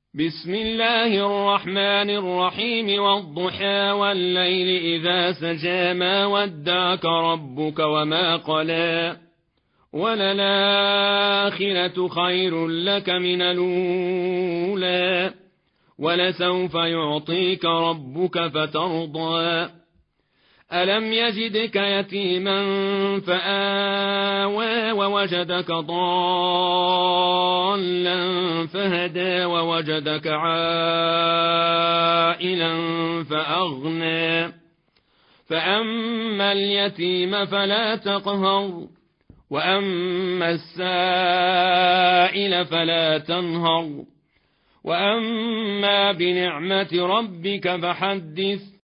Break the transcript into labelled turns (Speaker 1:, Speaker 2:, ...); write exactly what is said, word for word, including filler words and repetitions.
Speaker 1: بسم الله الرحمن الرحيم والضحى والليل إذا سجى ما ودعك ربك وما قلى وللآخرة خير لك من الأولى ولسوف يعطيك ربك فترضى ألم يجدك يتيما فآوى ووجدك ضالا فهدى ووجدك عائلا فأغنى فأما اليتيم فلا تقهر وأما السائل فلا تنهر وأما بنعمة ربك فحدث